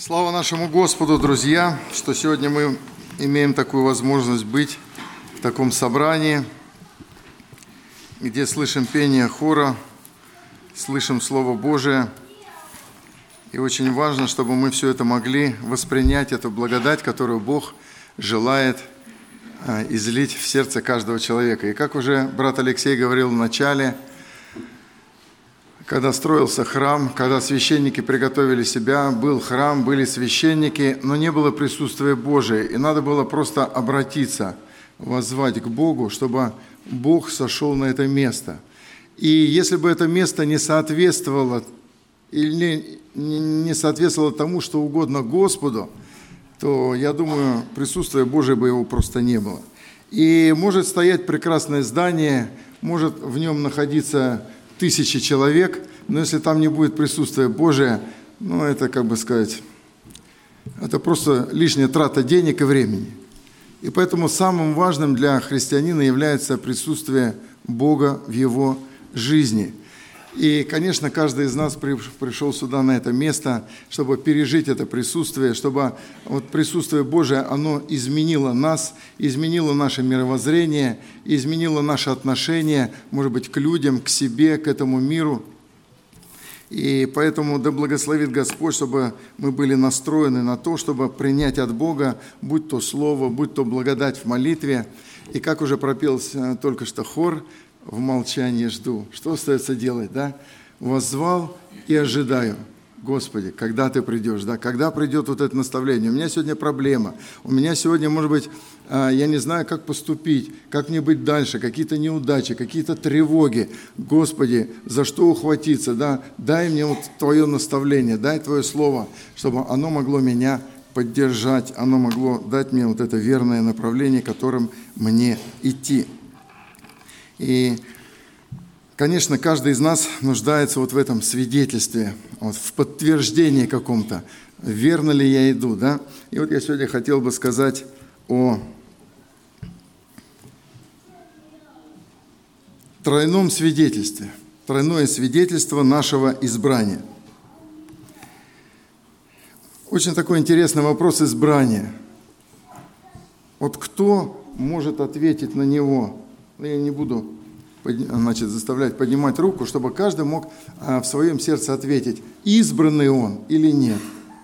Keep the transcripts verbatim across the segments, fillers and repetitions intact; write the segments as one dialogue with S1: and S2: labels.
S1: Слава нашему Господу, друзья, что сегодня мы имеем такую возможность быть в таком собрании, где слышим пение хора, слышим Слово Божие. И очень важно, чтобы мы все это могли воспринять, эту благодать, которую Бог желает излить в сердце каждого человека. И как уже брат Алексей говорил в начале, когда строился храм, когда священники приготовили себя, был храм, были священники, но не было присутствия Божия. И надо было просто обратиться, воззвать к Богу, чтобы Бог сошел на это место. И если бы это место не соответствовало или не соответствовало тому, что угодно Господу, то, я думаю, присутствия Божия бы его просто не было. И может стоять прекрасное здание, может в нем находиться тысячи человек, но если там не будет присутствия Божия, ну, это, как бы сказать, это просто лишняя трата денег и времени. И поэтому самым важным для христианина является присутствие Бога в его жизни. И, конечно, каждый из нас пришел сюда, на это место, чтобы пережить это присутствие, чтобы вот присутствие Божие, оно изменило нас, изменило наше мировоззрение, изменило наше отношение, может быть, к людям, к себе, к этому миру. И поэтому да благословит Господь, чтобы мы были настроены на то, чтобы принять от Бога, будь то слово, будь то благодать в молитве. И как уже пропел только что хор, в молчании жду. Что остается делать, да? Воззвал и ожидаю. Господи, когда Ты придешь, да? Когда придет вот это наставление? У меня сегодня проблема. У меня сегодня, может быть, я не знаю, как поступить, как мне быть дальше, какие-то неудачи, какие-то тревоги. Господи, за что ухватиться, да? Дай мне вот Твое наставление, дай Твое слово, чтобы оно могло меня поддержать, оно могло дать мне вот это верное направление, которым мне идти. И, конечно, каждый из нас нуждается вот в этом свидетельстве, вот в подтверждении каком-то, верно ли я иду, да? И вот я сегодня хотел бы сказать о тройном свидетельстве, тройное свидетельство нашего избрания. Очень такой интересный вопрос избрания. Вот кто может ответить на него? Я не буду, значит, заставлять поднимать руку, чтобы каждый мог в своем сердце ответить, избранный он или нет.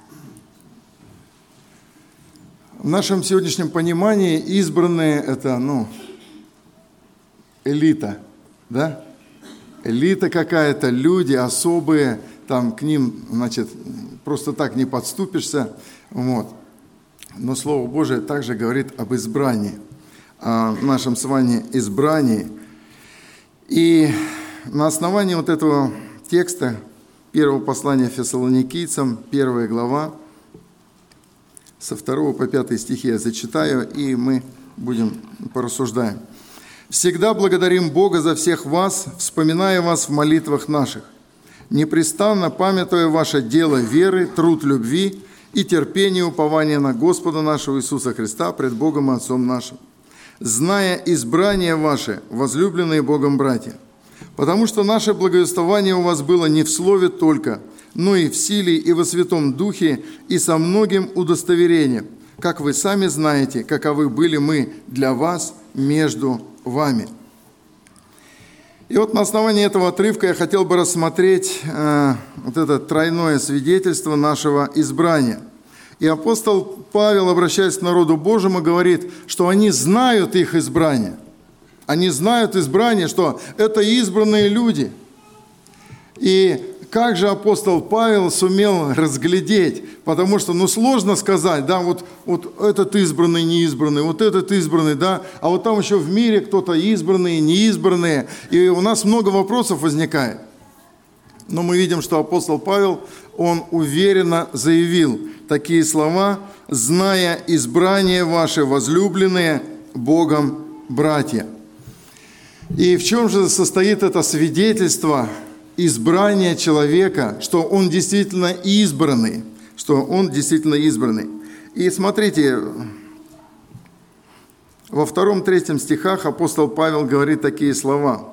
S1: В нашем сегодняшнем понимании избранные – это, ну, элита, да? Элита какая-то, люди особые, там к ним, значит, просто так не подступишься, вот. Но Слово Божие также говорит об избрании. О нашем с вами избрании. И на основании вот этого текста первого послания Фессалоникийцам, первая глава, со второго по пятый стихи я зачитаю, и мы будем порассуждаем. «Всегда благодарим Бога за всех вас, вспоминая вас в молитвах наших, непрестанно памятуя ваше дело веры, труд любви и терпение упования на Господа нашего Иисуса Христа пред Богом и Отцом нашим, зная избрание ваше, возлюбленные Богом братья, потому что наше благовествование у вас было не в слове только, но и в силе, и во Святом Духе, и со многим удостоверением, как вы сами знаете, каковы были мы для вас между вами». И вот на основании этого отрывка я хотел бы рассмотреть э, вот это тройное свидетельство нашего избрания. И апостол Павел, обращаясь к народу Божьему, говорит, что они знают их избрание. Они знают избрание, что это избранные люди. И как же апостол Павел сумел разглядеть? Потому что, ну, сложно сказать, да, вот, вот этот избранный, неизбранный, вот этот избранный, да, а вот там еще в мире кто-то избранные, неизбранные. И у нас много вопросов возникает. Но мы видим, что апостол Павел, он уверенно заявил такие слова, «зная избрание ваше, возлюбленные Богом братья». И в чем же состоит это свидетельство избрания человека, что он действительно избранный, что он действительно избранный. И смотрите, во втором-третьем стихах апостол Павел говорит такие слова.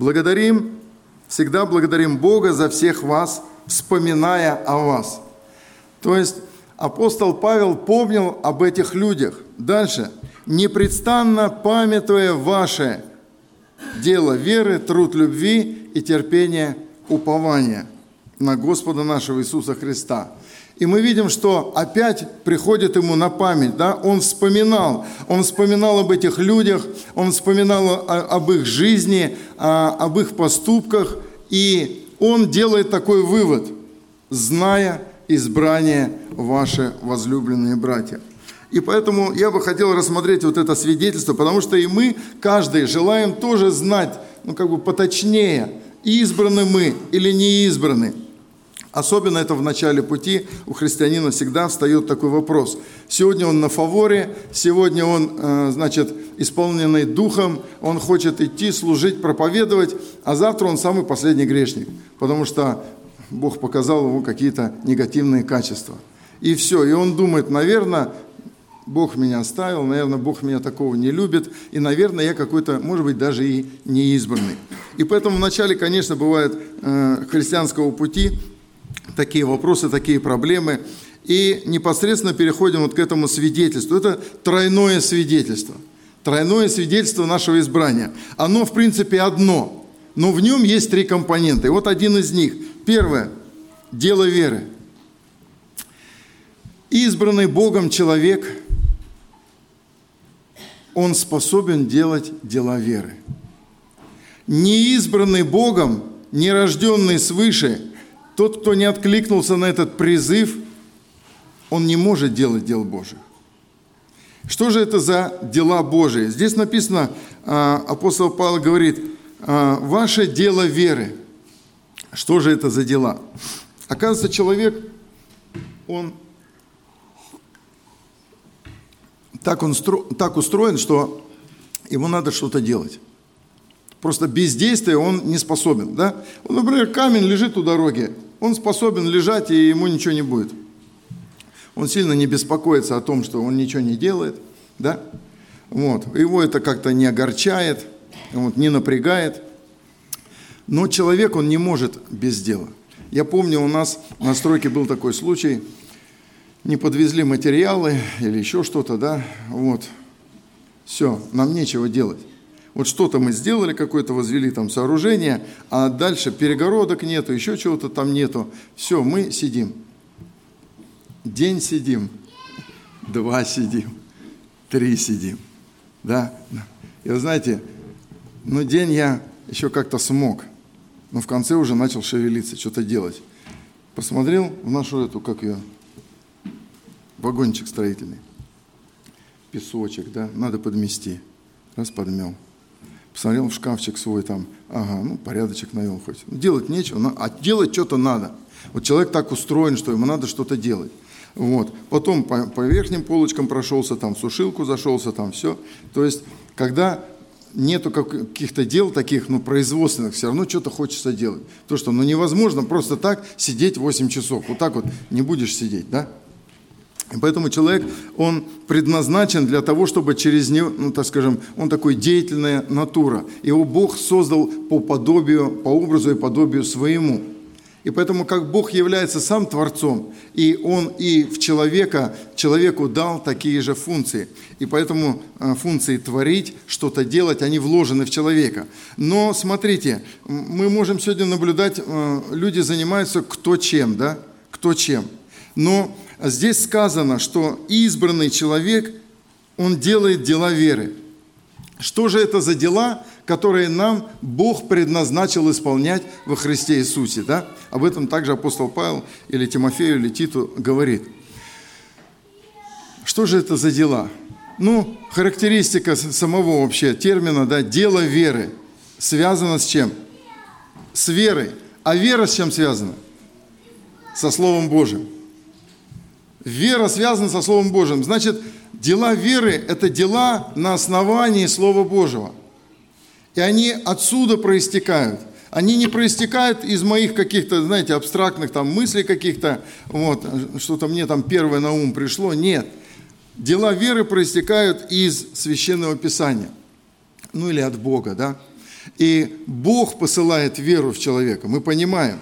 S1: «Благодарим, всегда благодарим Бога за всех вас, вспоминая о вас». То есть апостол Павел помнил об этих людях. Дальше. «Непрестанно памятуя ваше дело веры, труд любви и терпение упования на Господа нашего Иисуса Христа». И мы видим, что опять приходит ему на память, да, он вспоминал, он вспоминал об этих людях, он вспоминал о, об их жизни, о, об их поступках, и он делает такой вывод: «Зная избрание ваши возлюбленные братья». И поэтому я бы хотел рассмотреть вот это свидетельство, потому что и мы, каждый, желаем тоже знать, ну как бы поточнее, избраны мы или не избраны. Особенно это в начале пути у христианина всегда встает такой вопрос. Сегодня он на фаворе, сегодня он, значит, исполненный духом, он хочет идти, служить, проповедовать, а завтра он самый последний грешник, потому что Бог показал ему какие-то негативные качества. И все, и он думает, наверное, Бог меня оставил, наверное, Бог меня такого не любит, и, наверное, я какой-то, может быть, даже и неизбранный. И поэтому вначале, конечно, бывает э, христианского пути такие вопросы, такие проблемы, и непосредственно переходим вот к этому свидетельству. Это тройное свидетельство, тройное свидетельство нашего избрания. Оно, в принципе, одно, но в нем есть три компонента. И вот один из них. Первое – дело веры. Избранный Богом человек, он способен делать дела веры. Неизбранный Богом, нерожденный свыше, тот, кто не откликнулся на этот призыв, он не может делать дел Божьих. Что же это за дела Божии? Здесь написано, апостол Павел говорит, ваше дело веры. Что же это за дела? Оказывается, человек, он так, он так устроен, что ему надо что-то делать. Просто без действия он не способен. Да? Вот, например, камень лежит у дороги, он способен лежать, и ему ничего не будет. Он сильно не беспокоится о том, что он ничего не делает. Да? Вот. Его это как-то не огорчает, вот, не напрягает. Но человек, он не может без дела. Я помню, у нас на стройке был такой случай, не подвезли материалы или еще что-то, да, вот, все, нам нечего делать. Вот что-то мы сделали, какое-то возвели там сооружение, а дальше перегородок нету, еще чего-то там нету. Все, мы сидим. День сидим, два сидим, три сидим, да. И вы знаете, ну день я еще как-то смог, но в конце уже начал шевелиться, что-то делать. Посмотрел в нашу эту, как ее, вагончик строительный. Песочек, да, надо подмести. Раз подмел. Посмотрел в шкафчик свой там, ага, ну, порядочек навел хоть. Делать нечего, а делать что-то надо. Вот человек так устроен, что ему надо что-то делать. Вот. Потом по, по верхним полочкам прошелся, там, в сушилку зашелся, там, все. То есть, когда нету каких-то дел таких, ну, производственных, все равно что-то хочется делать. То, что, ну, невозможно просто так сидеть восемь часов. Вот так вот не будешь сидеть, да? И поэтому человек, он предназначен для того, чтобы через него, ну, так скажем, он такой деятельная натура. Его Бог создал по подобию, по образу и подобию своему. И поэтому, как Бог является сам Творцом, и Он и в человека, человеку дал такие же функции. И поэтому функции творить, что-то делать, они вложены в человека. Но смотрите, мы можем сегодня наблюдать, люди занимаются кто чем, да? Кто чем. Но здесь сказано, что избранный человек, он делает дела веры. Что же это за дела, которые нам Бог предназначил исполнять во Христе Иисусе? Да? Об этом также апостол Павел или Тимофею, или Титу говорит. Что же это за дела? Ну, характеристика самого вообще термина, да, дело веры, связано с чем? С верой. А вера с чем связана? Со Словом Божьим. Вера связана со Словом Божьим. Значит, дела веры – это дела на основании Слова Божьего. И они отсюда проистекают. Они не проистекают из моих каких-то, знаете, абстрактных там мыслей каких-то, вот, что-то мне там первое на ум пришло. Нет. Дела веры проистекают из Священного Писания. Ну или от Бога, да. И Бог посылает веру в человека. Мы понимаем.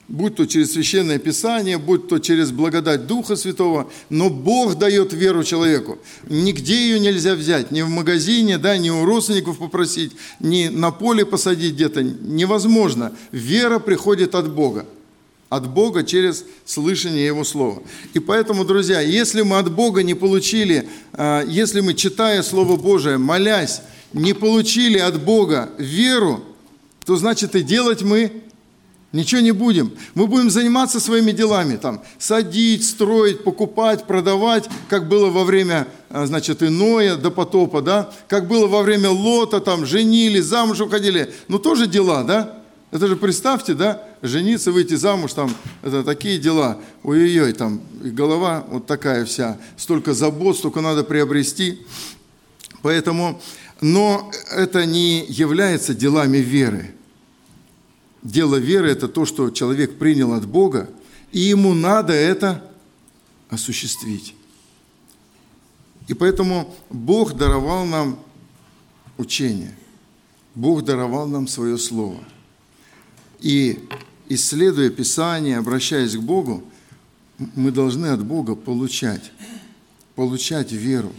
S1: будь то через Священное Писание, будь то через благодать Духа Святого, но Бог дает веру человеку. Нигде ее нельзя взять, ни в магазине, да, ни у родственников попросить, ни на поле посадить где-то. Невозможно. Вера приходит от Бога. От Бога через слышание Его Слова. И поэтому, друзья, если мы от Бога не получили, если мы, читая Слово Божие, молясь, не получили от Бога веру, то значит и делать мы ничего не будем. Мы будем заниматься своими делами, там, садить, строить, покупать, продавать, как было во время, значит, Иноя до потопа, да, как было во время Лота, там, женились, замуж уходили. Ну, тоже дела, да? Это же представьте, да, жениться, выйти замуж, там, это такие дела. Ой-ой-ой, там, и голова вот такая вся, столько забот, столько надо приобрести. Поэтому, но это не является делами веры. Дело веры – это то, что человек принял от Бога, и ему надо это осуществить. И поэтому Бог даровал нам учение. Бог даровал нам свое Слово. И, исследуя Писание, обращаясь к Богу, мы должны от Бога получать, получать веру.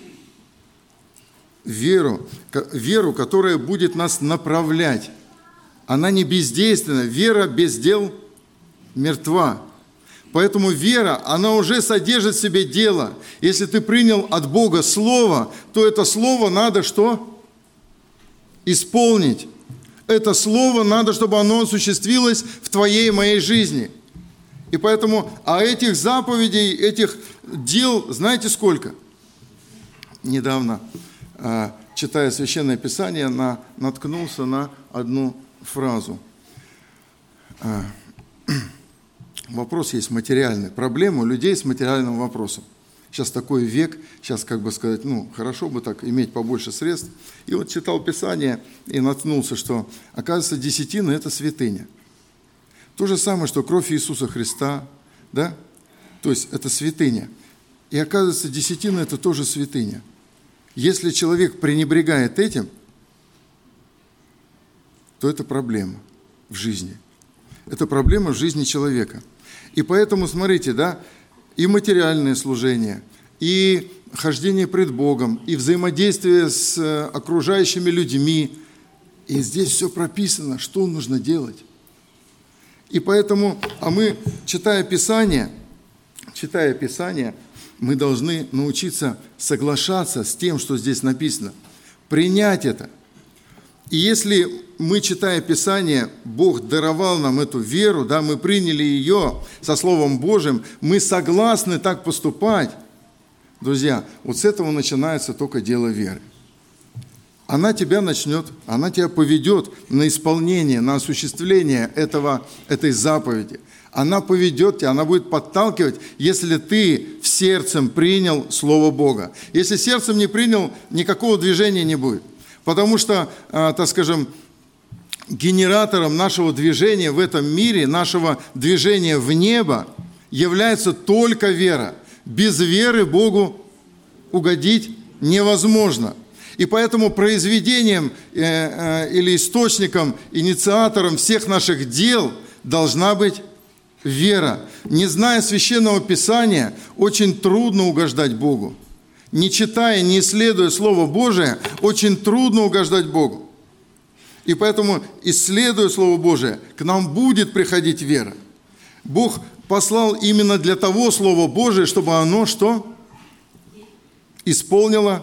S1: Веру, веру, которая будет нас направлять. Она не бездейственна. Вера без дел мертва. Поэтому вера, она уже содержит в себе дело. Если ты принял от Бога Слово, то это Слово надо что? Исполнить. Это Слово надо, чтобы оно осуществилось в твоей и моей жизни. И поэтому, а этих заповедей, этих дел, знаете сколько? Недавно, читая Священное Писание, наткнулся на одну фразу. Вопрос есть материальный. Проблема у людей с материальным вопросом. Сейчас такой век, сейчас, как бы сказать, ну, хорошо бы так иметь побольше средств. И вот читал Писание и наткнулся, что, оказывается, десятина – это святыня. То же самое, что кровь Иисуса Христа, да? То есть это святыня. И оказывается, десятина – это тоже святыня. Если человек пренебрегает этим, то это проблема в жизни. Это проблема в жизни человека. И поэтому, смотрите, да, и материальное служение, и хождение пред Богом, и взаимодействие с окружающими людьми. И здесь все прописано, что нужно делать. И поэтому, а мы, читая Писание, читая Писание, мы должны научиться соглашаться с тем, что здесь написано, принять это. И если мы, читая Писание, Бог даровал нам эту веру, да, мы приняли ее со Словом Божьим, мы согласны так поступать, друзья, вот с этого начинается только дело веры. Она тебя начнет, она тебя поведет на исполнение, на осуществление этого, этой заповеди. Она поведет тебя, она будет подталкивать, если ты в сердцем принял Слово Бога. Если сердцем не принял, никакого движения не будет. Потому что, так скажем, генератором нашего движения в этом мире, нашего движения в небо, является только вера. Без веры Богу угодить невозможно. И поэтому произведением или источником, инициатором всех наших дел должна быть вера. Не зная Священного Писания, очень трудно угождать Богу. Не читая, не исследуя Слово Божие, очень трудно угождать Богу. И поэтому, исследуя Слово Божие, к нам будет приходить вера. Бог послал именно для того Слово Божие, чтобы оно что? Исполнило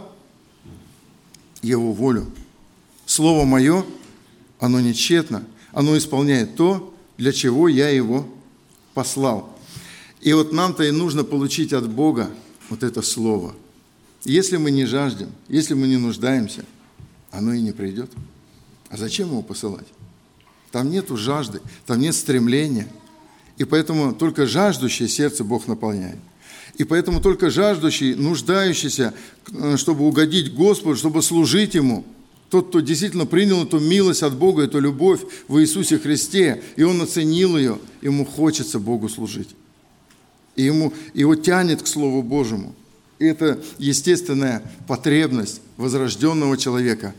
S1: Его волю. Слово Мое, оно не тщетно, оно исполняет то, для чего Я его послал. И вот нам-то и нужно получить от Бога вот это Слово. Если мы не жаждем, если мы не нуждаемся, оно и не придет. А зачем его посылать? Там нету жажды, там нет стремления. И поэтому только жаждущее сердце Бог наполняет. И поэтому только жаждущий, нуждающийся, чтобы угодить Господу, чтобы служить Ему, тот, кто действительно принял эту милость от Бога, эту любовь в Иисусе Христе, и он оценил ее, ему хочется Богу служить. И ему, его тянет к Слову Божьему. И это естественная потребность возрожденного человека,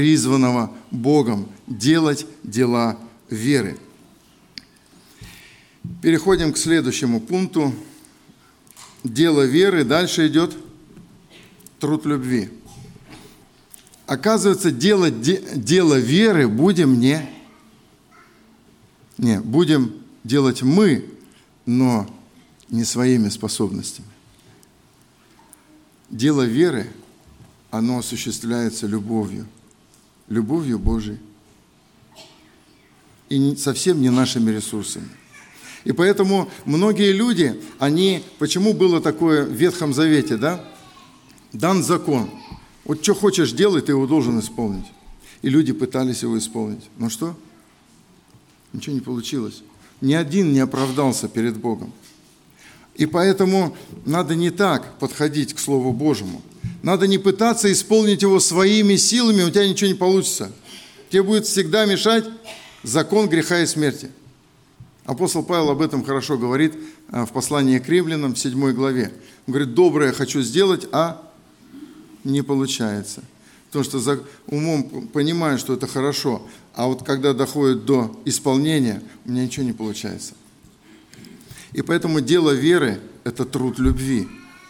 S1: призванного Богом делать дела веры. Переходим к следующему пункту. Дело веры. Дальше идет труд любви. Оказывается, дело, де, дело веры будем не, не, будем делать мы, но не своими способностями. Дело веры, оно осуществляется любовью, любовью Божией. И не, совсем не нашими ресурсами. И поэтому многие люди, они, почему было такое в Ветхом Завете, да? Дан закон. Вот что хочешь делай, ты его должен исполнить. И люди пытались его исполнить. Но что? Ничего не получилось. Ни один не оправдался перед Богом. И поэтому надо не так подходить к Слову Божьему. Надо не пытаться исполнить его своими силами, у тебя ничего не получится. Тебе будет всегда мешать закон греха и смерти. Апостол Павел об этом хорошо говорит в послании к Римлянам в седьмой главе. Он говорит, доброе хочу сделать, а не получается. Потому что за умом понимаю, что это хорошо, а вот когда доходит до исполнения, у меня ничего не получается. И поэтому дело веры – это труд любви.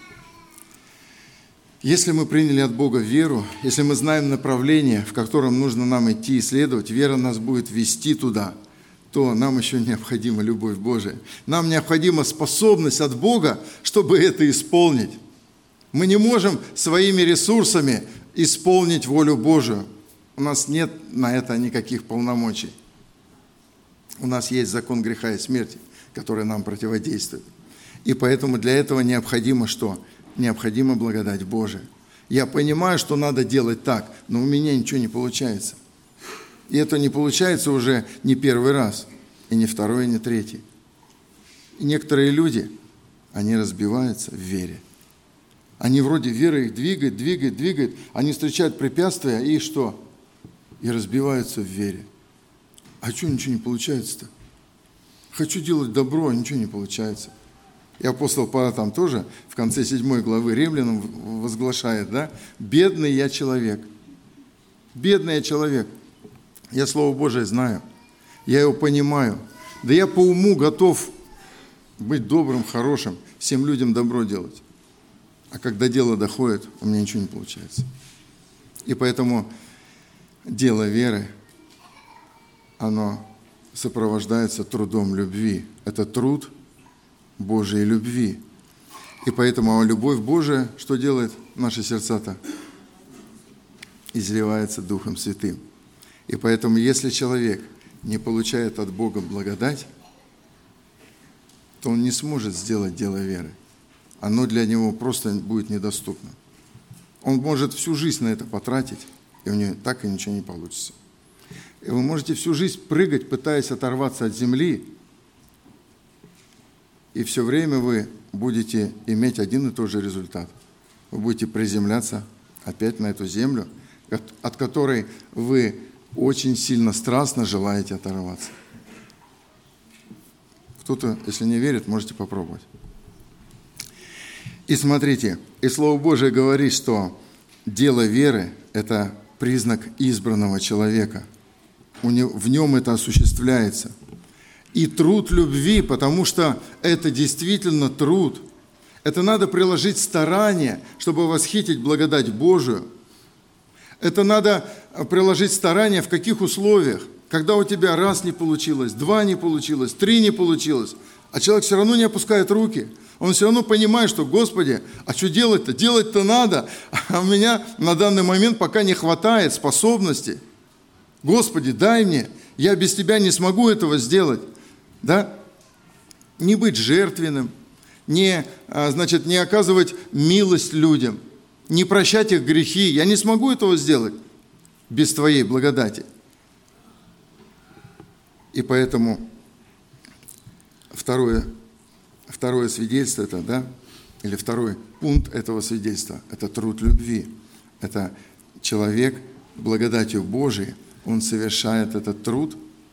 S1: Если мы приняли от Бога веру, если мы знаем направление, в котором нужно нам идти и следовать, вера нас будет вести туда, то нам еще необходима любовь Божия. Нам необходима способность от Бога, чтобы это исполнить. Мы не можем своими ресурсами исполнить волю Божию. У нас нет на это никаких полномочий. У нас есть закон греха и смерти, который нам противодействует. И поэтому для этого необходимо что? Необходима благодать Божия. Я понимаю, что надо делать так, но у меня ничего не получается. И это не получается уже не первый раз, и не второй, и не третий. И некоторые люди, они разбиваются в вере. Они вроде веры их двигает, двигает, двигает. Они встречают препятствия и что? И разбиваются в вере. А что ничего не получается-то? Хочу делать добро, а ничего не получается. И апостол Павел там тоже в конце седьмой главы Римлянам возглашает, да? Бедный я человек. Бедный я человек. Я Слово Божие знаю. Я его понимаю. Да я по уму готов быть добрым, хорошим, всем людям добро делать. А когда дело доходит, у меня ничего не получается. И поэтому дело веры, оно сопровождается трудом любви. Это труд Божьей любви. И поэтому любовь Божия, что делает наши сердца-то? Изливается Духом Святым. И поэтому, если человек не получает от Бога благодать, то он не сможет сделать дело веры. Оно для него просто будет недоступно. Он может всю жизнь на это потратить, и у него так и ничего не получится. И вы можете всю жизнь прыгать, пытаясь оторваться от земли, и все время вы будете иметь один и тот же результат. Вы будете приземляться опять на эту землю, от которой вы очень сильно страстно желаете оторваться. Кто-то, если не верит, можете попробовать. И смотрите, и Слово Божие говорит, что дело веры – это признак избранного человека. В нем это осуществляется. И труд любви, потому что это действительно труд. Это надо приложить старание, чтобы восхитить благодать Божию. Это надо приложить старание в каких условиях? Когда у тебя раз не получилось, два не получилось, три не получилось, а человек все равно не опускает руки. Он все равно понимает, что, Господи, а что делать-то? Делать-то надо, а у меня на данный момент пока не хватает способностей. Господи, дай мне, я без Тебя не смогу этого сделать. Да? Не быть жертвенным, не, значит, не оказывать милость людям, не прощать их грехи. Я не смогу этого сделать без Твоей благодати. И поэтому второе, второе свидетельство, это, да, или второй пункт этого свидетельства, это труд любви. Это человек благодатью Божией, он совершает этот труд.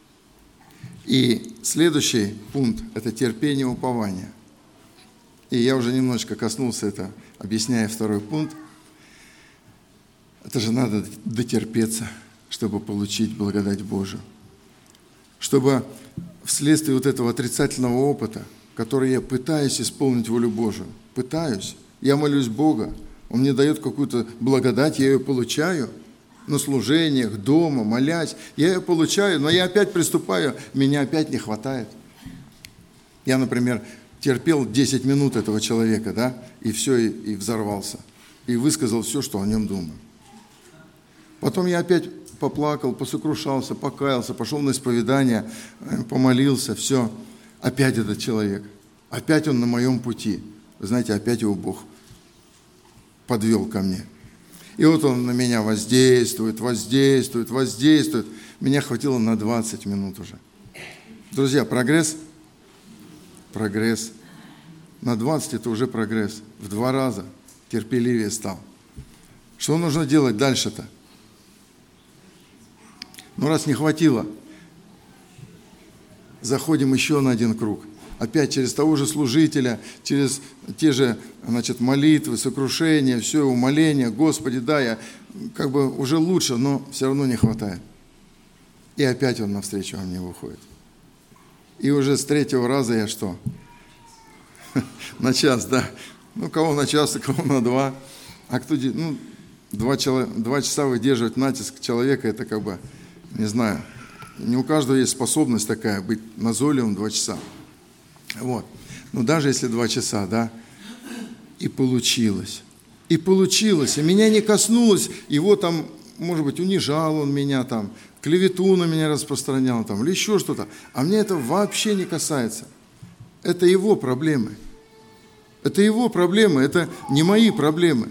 S1: И следующий пункт – это терпение и упование. И я уже немножечко коснулся это, объясняя второй пункт. Это же надо дотерпеться, чтобы получить благодать Божию. Чтобы вследствие вот этого отрицательного опыта, который я пытаюсь исполнить волю Божию, пытаюсь, я молюсь Бога, Он мне дает какую-то благодать, я ее получаю на служениях, дома, молясь, я ее получаю, но я опять приступаю, меня опять не хватает. Я, например, терпел десять минут этого человека, да, и все, и, и взорвался, и высказал все, что о нем думаю. Потом я опять поплакал, посокрушался, покаялся, пошел на исповедание, помолился, все. Опять этот человек, опять он на моем пути. Вы знаете, опять его Бог подвел ко мне. И вот он на меня воздействует, воздействует, воздействует. Меня хватило на двадцать минут уже. Друзья, прогресс? Прогресс. На двадцать это уже прогресс. В два раза терпеливее стал. Что нужно делать дальше-то? Ну, раз не хватило, заходим еще на один круг. Опять через того же служителя, через те же, значит, молитвы, сокрушения, все, умоления. Господи, да, я как бы уже лучше, но все равно не хватает. И опять он навстречу мне выходит. И уже с третьего раза я что? На час, да. Ну, кого на час, а кого на два. А кто, ну, два, два часа выдерживать натиск человека, это как бы, не знаю, не у каждого есть способность такая, быть назойливым два часа. Вот. Но даже если два часа, да, и получилось. И получилось. И меня не коснулось, его там, может быть, унижал он меня там, клевету на меня распространял там, или еще что-то. А мне это вообще не касается. Это его проблемы. Это его проблемы, это не мои проблемы.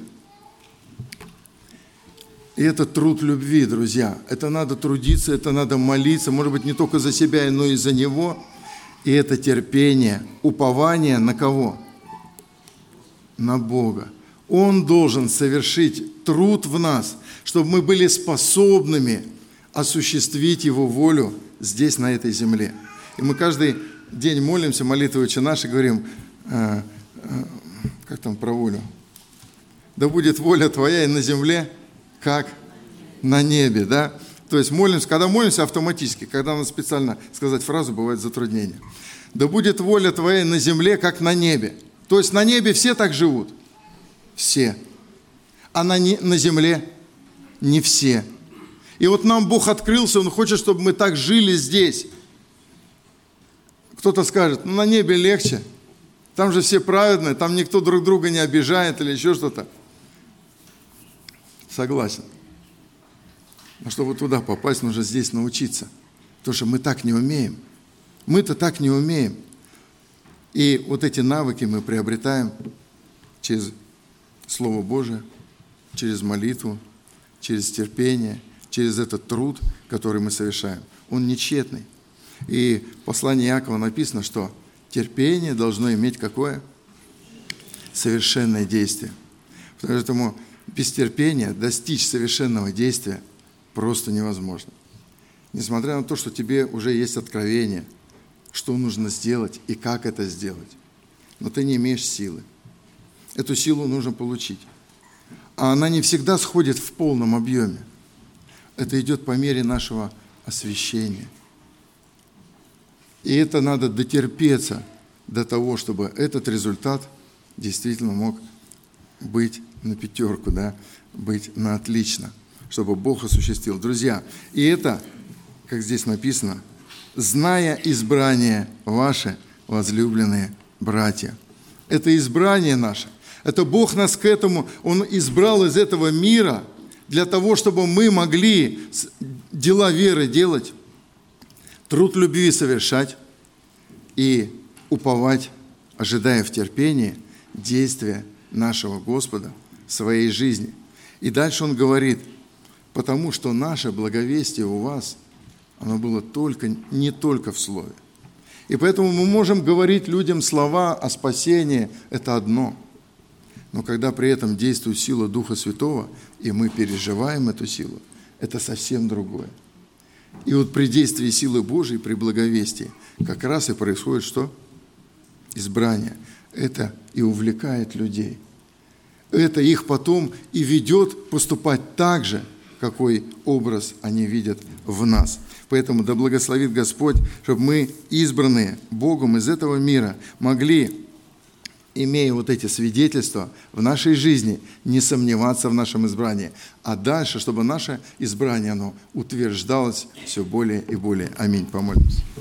S1: И это труд любви, друзья. Это надо трудиться, это надо молиться, может быть, не только за себя, но и за него. И это терпение, упование на кого? На Бога. Он должен совершить труд в нас, чтобы мы были способными осуществить Его волю здесь, на этой земле. И мы каждый день молимся, молитвой «Отче наш» и говорим, э, э, как там про волю? Да будет воля Твоя и на земле, как на небе, да? То есть молимся, когда молимся автоматически, когда надо специально сказать фразу, бывает затруднение. Да будет воля Твоя на земле, как на небе. То есть на небе все так живут. Все. А на, не, на земле не все. И вот нам Бог открылся, Он хочет, чтобы мы так жили здесь. Кто-то скажет, ну на небе легче. Там же все праведные, там никто друг друга не обижает или еще что-то. Согласен. Но чтобы туда попасть, нужно здесь научиться. Потому что мы так не умеем. Мы-то так не умеем. И вот эти навыки мы приобретаем через Слово Божие, через молитву, через терпение, через этот труд, который мы совершаем. Он не тщетный. И в послании Иакова написано, что терпение должно иметь какое? Совершенное действие. Поэтому без терпения достичь совершенного действия просто невозможно. Несмотря на то, что тебе уже есть откровение, что нужно сделать и как это сделать. Но ты не имеешь силы. Эту силу нужно получить. А она не всегда сходит в полном объеме. Это идет по мере нашего освящения. И это надо дотерпеться до того, чтобы этот результат действительно мог быть на пятерку, да, быть на отлично, чтобы Бог осуществил. Друзья, и это, как здесь написано, зная избрание ваше, возлюбленные братья. Это избрание наше. Это Бог нас к этому, Он избрал из этого мира для того, чтобы мы могли дела веры делать, труд любви совершать и уповать, ожидая в терпении действия нашего Господа в своей жизни. И дальше Он говорит, потому что наше благовестие у вас, оно было только, не только в слове. И поэтому мы можем говорить людям слова о спасении, это одно. Но когда при этом действует сила Духа Святого, и мы переживаем эту силу, это совсем другое. И вот при действии силы Божией, при благовестии, как раз и происходит что? Избрание. Это и увлекает людей. Это их потом и ведет поступать так же, какой образ они видят в нас. Поэтому да благословит Господь, чтобы мы, избранные Богом из этого мира, могли, имея вот эти свидетельства в нашей жизни, не сомневаться в нашем избрании, а дальше, чтобы наше избрание, оно утверждалось все более и более. Аминь. Помолимся.